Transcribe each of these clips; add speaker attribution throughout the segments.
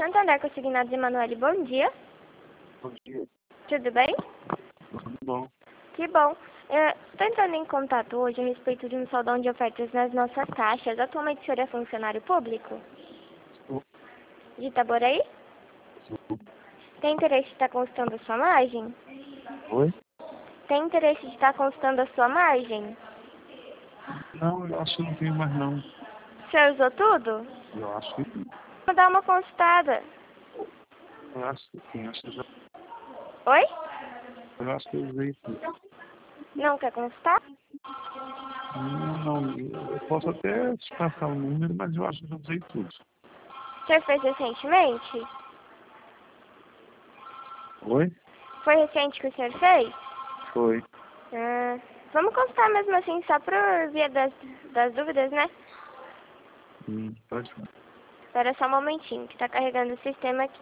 Speaker 1: Santander Consignados Emanuele, bom dia.
Speaker 2: Bom dia.
Speaker 1: Tudo bem?
Speaker 2: Tudo bom?
Speaker 1: Que bom. Estou entrando em contato hoje a respeito de um saldão de ofertas nas nossas caixas. Atualmente o senhor é funcionário público?
Speaker 2: Sim.
Speaker 1: De Itaboraí?
Speaker 2: Sim.
Speaker 1: Tem interesse de estar consultando a sua margem?
Speaker 2: Oi?
Speaker 1: Tem interesse de estar consultando a sua margem?
Speaker 2: Não, eu acho que não tenho mais não.
Speaker 1: O senhor usou tudo?
Speaker 2: Eu acho que sim.
Speaker 1: Vou dar uma consultada.
Speaker 2: Eu acho que sim.
Speaker 1: Oi?
Speaker 2: Eu acho que eu usei tudo.
Speaker 1: Não quer consultar?
Speaker 2: Não, eu posso até te passar o número, mas eu acho que eu usei tudo.
Speaker 1: O senhor fez recentemente?
Speaker 2: Oi?
Speaker 1: Foi recente que o senhor fez?
Speaker 2: Foi.
Speaker 1: Vamos consultar mesmo assim, só por via das dúvidas, né?
Speaker 2: Pode ir.
Speaker 1: Espera só um momentinho, que tá carregando o sistema aqui.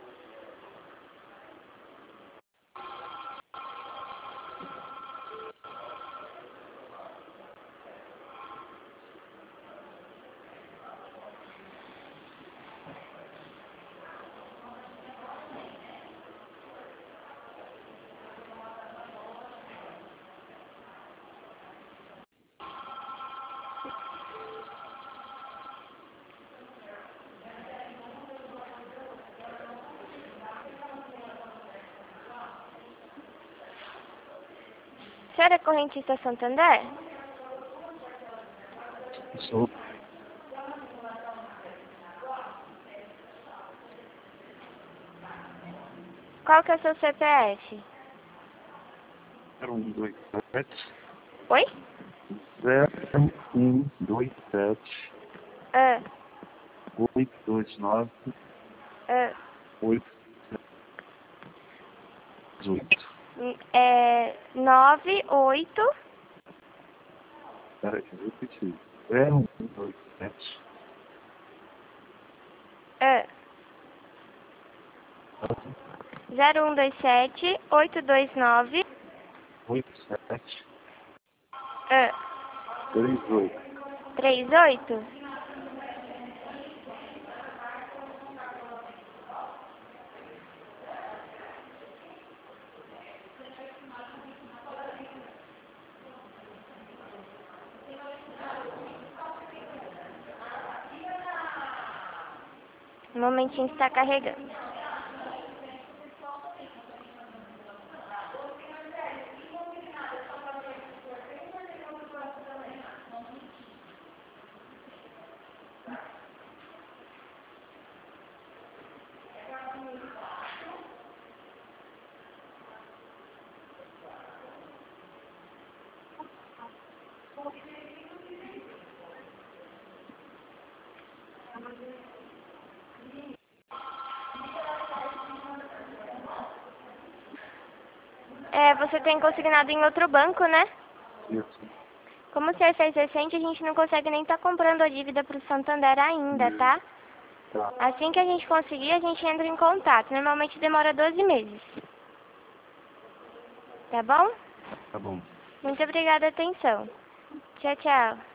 Speaker 1: O senhor é correntista Santander?
Speaker 2: Sou.
Speaker 1: Qual que é o seu CPF?
Speaker 2: 0127
Speaker 1: Oi?
Speaker 2: 0127
Speaker 1: Ah,
Speaker 2: 829
Speaker 1: ah,
Speaker 2: 818.
Speaker 1: 98...
Speaker 2: Peraí, eu repeti. 0127
Speaker 1: Ah, 0127-829...
Speaker 2: 87
Speaker 1: Ah,
Speaker 2: 38.
Speaker 1: 38? Um momentinho, está carregando. Você tem consignado em outro banco, né?
Speaker 2: Isso.
Speaker 1: Como o senhor fez recente, a gente não consegue nem estar comprando a dívida para o Santander ainda, tá?
Speaker 2: Tá.
Speaker 1: Assim que a gente conseguir, a gente entra em contato. Normalmente demora 12 meses. Tá bom?
Speaker 2: Tá bom.
Speaker 1: Muito obrigada a atenção. Tchau, tchau.